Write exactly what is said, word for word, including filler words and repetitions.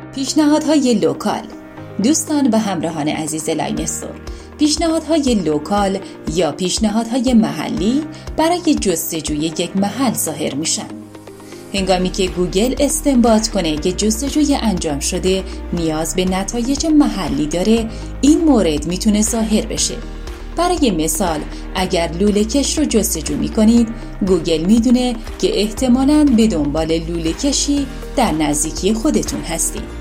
پیشنهادهای لوکال. دوستان و همراهان عزیز لاینستور، پیشنهادهای لوکال یا پیشنهادهای محلی برای جستجوی یک محل ظاهر میشن. هنگامی که گوگل استنباط کنه که جستجوی انجام شده نیاز به نتایج محلی داره، این مورد میتونه ظاهر بشه. برای مثال اگر لوله کش رو جستجو میکنید، گوگل میدونه که احتمالاً به دنبال لوله کشی در نزدیکی خودتون هستید.